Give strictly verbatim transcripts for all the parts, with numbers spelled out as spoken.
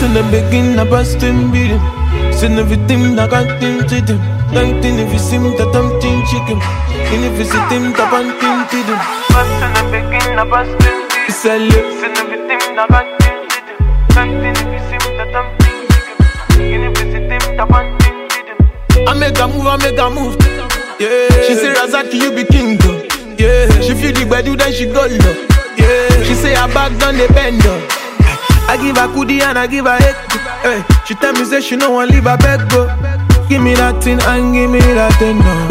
in the beginning, I bust him, beat him. Send everything, I got him, treat him. Something if you see me, that I'm team chicken. And if you see him, that I'm team, treat him. Bust in the beginning, I bust him, beat him. Send everything, I got him, treat him. Something if you see me, that I'm team chicken. And if you see him, that I'm team, treat him. I make a move, I make a move. Yeah. She say Razaki, you be king, though. Yeah. She feel the bedu, then she go low. Yeah. She say her back down the bend, though. I give her kudi and I give her head. Hey, she tell me say she no want leave her bed go. Give me that thing and give me that thing no.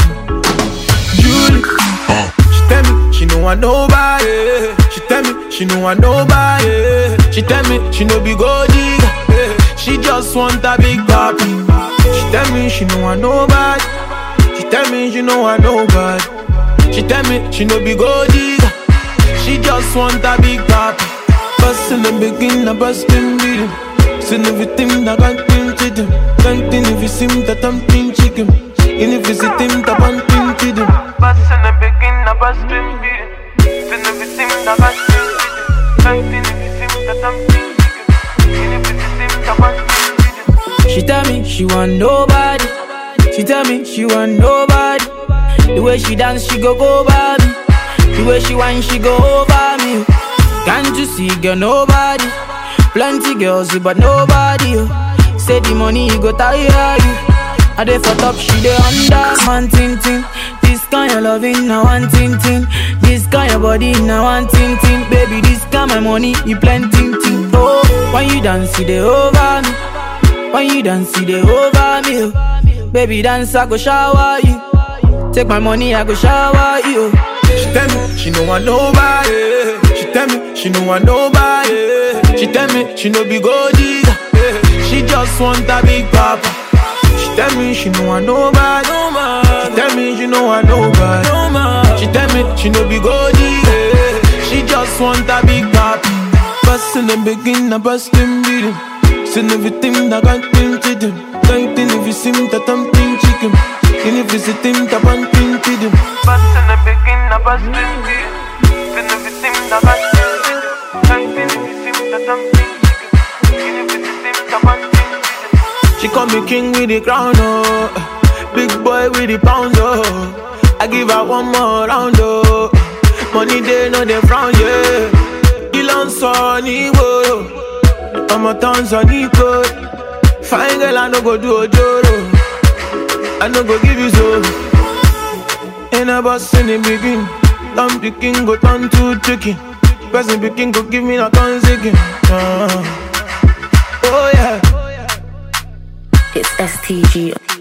Julie, uh. She tell me she no want nobody. She tell me she no want nobody. She tell me she no be gold digger. She just want a big papi. She tell me she no want nobody. She tell me she no want nobody. She tell me she no be gold digger. She just want a big papi. Bust in the beginning, I bust him, beat him. Send everything, I got him, treat him. Something if you see me, that I'm team chicken. And if you see him, that I'm team, treat him. Bust in the beginning, I bust him, beat him. Send everything, I got him, treat him. Something if you see me, that I'm team chicken. And if you see him, that I'm team, treat him. She tell me she want nobody. She tell me she want nobody. The way she dance, she go go by me. The way she whine, she go over me. Can't you see, girl, nobody. Plenty girls, but nobody. Oh. Say the money go tire you. I dey for top, she dey under. One thing thing, this kind of loving, now one thing thing. This kind of body, now one thing thing. Baby, this kind of money, you plenty thing. Oh, when you dance, you dey over me. When you dance, you dey over me. Oh. Baby, dance, I go shower you. Take my money, I go shower you. She tell me she no want nobody. She tell me she no want nobody. She tell me she no be gold digger. She just want a big papa. She tell me she no want nobody. She tell me she no want nobody. She tell me she no be gold digger. She just want a big papa. Bust in the beginning, I bust him, beat him. Send everything, I got him, treat him. Something if you see me, that I'm team chicken. And if you see him, that I'm team, treat him. Bust in the beginning, I bust him, beat him. Send everything, I got him, treat him. Something if you see me, that I'm team chicken. And if you see him, that I'm team, treat him. She call me king with the crown, oh. Big boy with the pound, oh. I give her one more round, oh. Money they know they frown, yeah. Ilan Sonny, whoa. I'm a tons on Nico. Fine girl, I no go do a joro. I no go give you so. Ain't a boss in the beginning. Don't be king, go turn to chicken. Person be king, go give me a tongue again. Uh. Oh yeah. It's S T G.